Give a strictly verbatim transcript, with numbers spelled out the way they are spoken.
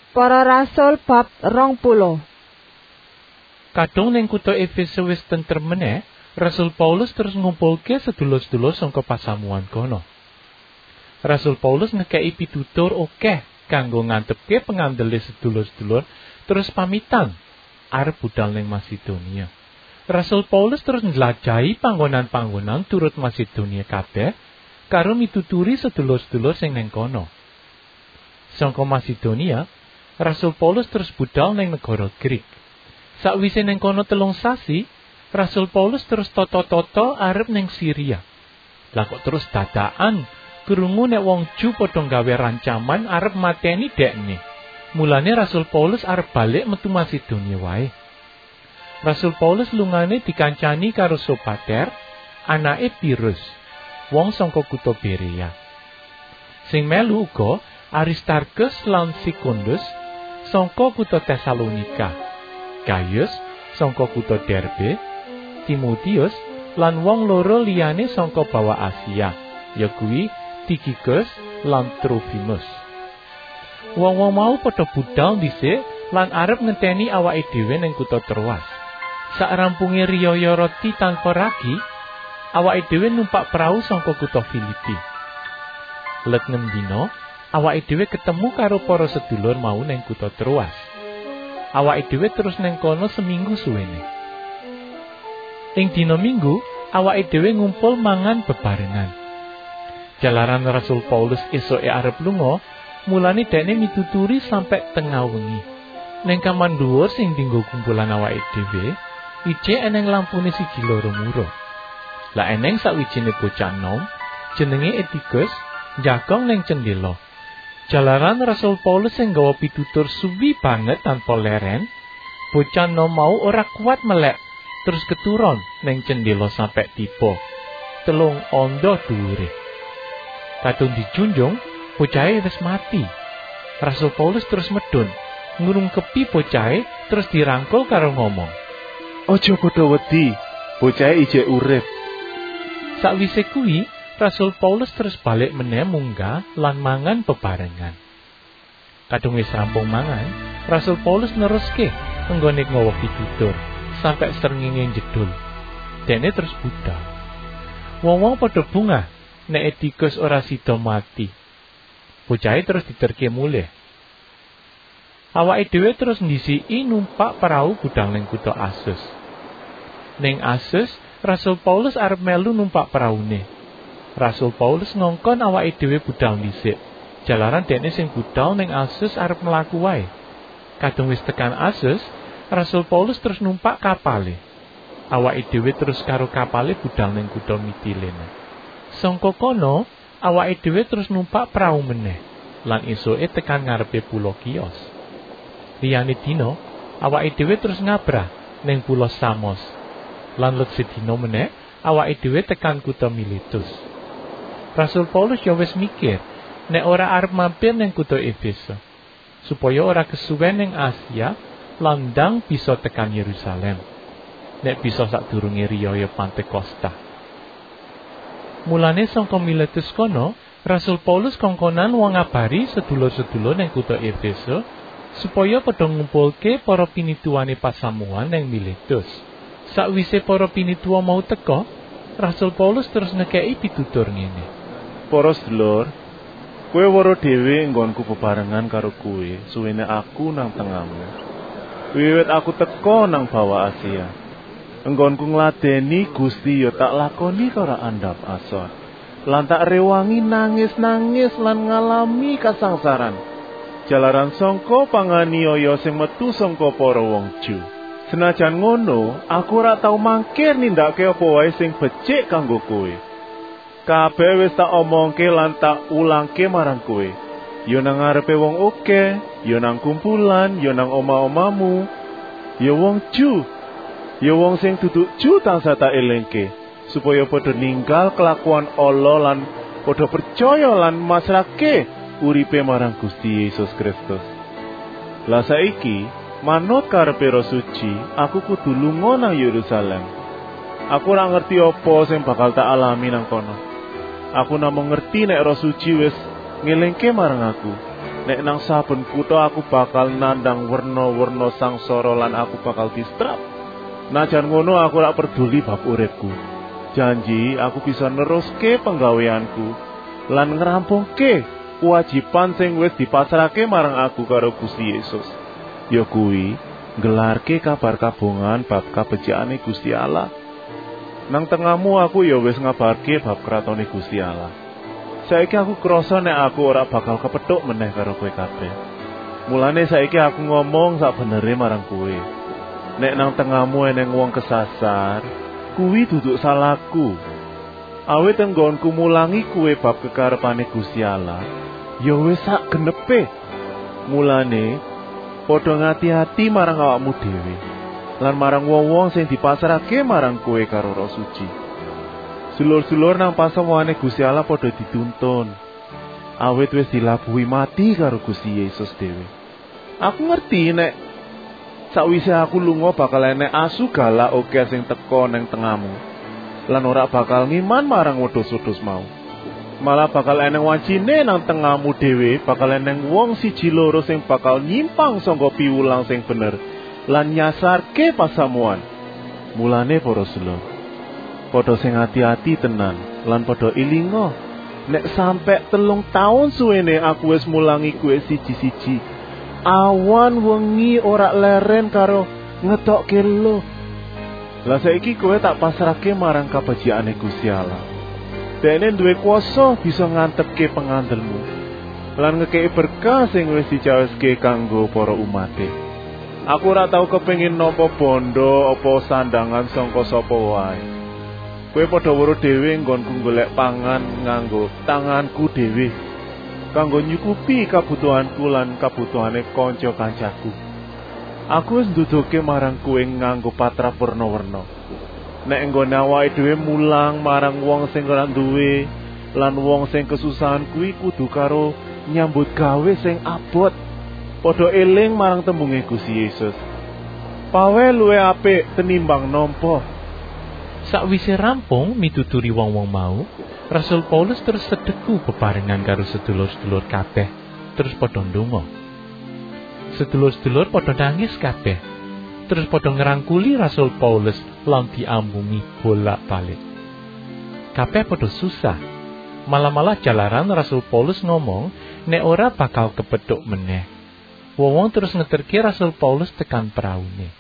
Para Rasul bab rong puluh. Kadung ning kutha Efesus wis tentrem meneh, Rasul Paulus terus ngumpulke sedulur-sedulur saka pasamuan kono. Rasul Paulus ngekeki pitutur akeh kanggo ngantepke pengandele sedulur-sedulur terus pamitan arep budal ning Masedonia. Rasul Paulus terus njlajahi panggonan-panggonan turut Masedonia kabeh karo mituturi sedulur-sedulur sing ning kono. Saka Masedonia, Rasul Paulus terus budal ning negara Grik. Sakwise ning kono telung sasi, Rasul Paulus terus toto-toto arep ning Syria. Lah kok terus dadakan krungu nek wong Ju padha gawe rancaman arep mateni dekne. Mulane Rasul Paulus arep balik metu Masedonia wae. Rasul Paulus lungane dikancani karo Sopater, anake Pirus, wong saka kutha Berea. Sing melu uga Aristarchus lan Sekundus saka kutha Tesalonika, Gaius saka kutha Derbe, Timotius lan wong loro liyane saka bawah Asia, yakuwi Tychicus lan Trofimus. Wong-wong mau padha budal dhisik lan arep ngenteni awake dhewe ning kutha Troas. Sakrampunge riyaya roti tanpa ragi, awake dhewe numpak prau saka kutha Filipi. Let nem dina, awake dhewe ketemu karo para sedulur mau ning kutha Troas. Awake dhewe terus ning kono seminggu suwene. Ing dina Minggu, awake dhewe ngumpul mangan bebarengan. Jalaran Rasul Paulus esoke arep lunga, mulane dekne mituturi sampe tengah wengi. Ning kamar dhuwur sing dienggo kumpulan awake dhewe, ijek eneng lampune siji loro muro. Lah eneng sakwijine bocah nom, jenenge Etikus, njagong ning cendela. Jalaran Rasul Paulus sing gawa pitutur suwi banget tanpa leren, bocah nom mau ora kuat melek, terus keturon ning cendela sampe tiba. Telung ondo dhuwure. Kadung dijunjung, bocahe wis mati. Rasul Paulus terus medun, ngrungkepi bocahe terus dirangkul karo ngomong, "Aja padha wedi, bocahe ijek urip." Sakwise kuwi, Rasul Paulus terus balik meneh munggah lan mangan bebarengan. Kadung wis rampung mangan, Rasul Paulus neruske nggone ngawa pitutur sampai srengenge jedul. Dene terus budal. Wong-wong padha bungah nek Etikus ora sida mati. Bocahe terus diterke mulih. Awake dhewe terus ndisiki numpak perahu budal ning kutha Asus. Ning Asus, Rasul Paulus arep melu numpak peraune. Rasul Paulus ngongkon awake dhewe budal dhisik. Jalaran dekne sing budal ning Asus arep mlaku wae. Kadung wis tekan Asus, Rasul Paulus terus numpak kapale. Awake dhewe terus karo kapale budal ning kutha Mitilene. Sangka kono, awake dhewe terus numpak prau meneh lan esuke tekan ngarepe pulo Kios. Liyane dina, awake dhewe terus ngabrah ning pulo Samos. Lan let sedina meneh, awake dhewe tekan kutha Miletus. Rasul Paulus ya wis mikir nek ora arep mampir ning kutha Efesus supaya ora kesuwen ning Asia lan ndang bisa tekan Yerusalem. Nek bisa sadurunge riyaya Pantekosta. Mulane sangka Miletus kono, Rasul Paulus kongkonan wong ngabari sedulur-sedulur ning kutha Efesus supaya padha ngumpulke para pinituane pasamuan ning Miletus. Sakwise para pinitua mau teka, Rasul Paulus terus ngekeki pitutur ngene. "Para sedulur, kowe weruh dhewe nggonku bebarengan karo kowe suwene aku nang tengahmu. Wiwit aku teka nang bawah Asia. Enggonku ngladeni Gusti ya tak lakoni karo andhap asor. Lan tak rewangi nangis-nangis lan ngalami kasangsaran. Jalaran sangka panganiaya sing metu sangka para wong Ju. Senajan ngono, aku ora tau mangkir nindakake apa wae sing becik kanggo kowe. Kabeh wis tak omongke lan tak ulangke marang kowe. Ya nang ngarepe wong akeh, ya nang kumpulan, ya nang omah-omahmu, ya wong Ju. Ya wong sing dudu Ju tansah tak elingke, supaya padha ninggal kelakuan ala lan padha percaya lan masrahke uripe marang Gusti Yesus Kristus. Lah saiki, manut karepe Roh Suci, aku kudu lunga nang Yerusalem. Aku ora ngerti apa sing bakal tak alami nang kono. Aku namung ngerti nek Roh Suci wis ngelingke marang aku, Nek nang saben kutha aku bakal nandang werna-werna sangsara lan aku bakal distrap. Najan ngono aku ora peduli bab uripku. Janji aku bisa neruske penggaweanku lan ngrampungke kewajiban sing wis dipasrahke marang aku karo Gusti Yesus. Ya kuwi nggelarke kabar kabongan bab kabecikane Gusti Allah. Nang tengahmu aku ya wis ngabarke bab kratone Gusti Allah. Saiki aku krasa nek aku ora bakal kepethuk meneh karo kowe kabeh. Mulane saiki aku ngomong sak benere marang kowe. Nek nang tengahmu eneng wong kesasar, kuwi duduk salahku. Awit enggonku mulangi kowe bab kekarepane Gusti Allah, ya wis sak genepe. Mulane padha ngati-ati marang awakmu dhewe lan marang wong-wong sing dipasrahke marang kowe karo Roh Suci. Sulur-sulur nang pasamuane Gusti Allah padha dituntun. Awit wis dilabuhi mati karo Gusti Yesus dhewe. Aku ngerti nek sakwise aku lunga bakal enek asu galak oke sing teka nang tengahmu. Lan ora bakal ngiman marang wedhus-wedhus mau. Malah bakal eneng wancine nang tengahmu dhewe, bakal eneng wong siji loro sing bakal nyimpang saka piwulang sing bener lan nyasarke pasamuan. Mulane para sedulur, padha sing ati-ati tenan lan padha ilinga nek sampe telung taun suwene aku wis mulangi kowe siji-siji, awan wengi ora leren karo ngetokke lo. Lah saiki kowe tak pasrahke marang kabecikane Gusti Allah. Dene duwe kuasa bisa ngantepke pengandelmu lan ngekeki berkah sing wis dicaweske kanggo para umate. Aku ora tau kepengin napa bondo apa sandangan sangka sapa wae. Kowe padha weruh dhewe nggonku golek pangan nganggo tanganku dhewe kanggo nyukupi kabutuhanku lan kabutuhane kanca-kancaku. Aku wis nduduhke marang kowe nganggo patrap werna-werna. Nek nggone awake dhewe mulang marang wong sing ora duwe lan wong sing kesusahan kuwi kudu karo nyambut gawe sing abot. Padha eling marang tembunge Gusti Yesus. Pawe luwe apik tenimbang nampa. Sakwise rampung mituturi wong-wong mau, Rasul Paulus terus sedeku bebarengan karo sedulur-sedulur kabeh, terus padha ndonga. Sedulur-sedulur padha nangis kabeh, terus padha ngrangkuli Rasul Paulus lan diambungi bolak-balik. Kabeh padha susah, malah-malah jalaran Rasul Paulus ngomong nek ora bakal kepethuk meneh. Wong-wong terus ngeterke Rasul Paulus tekan praune.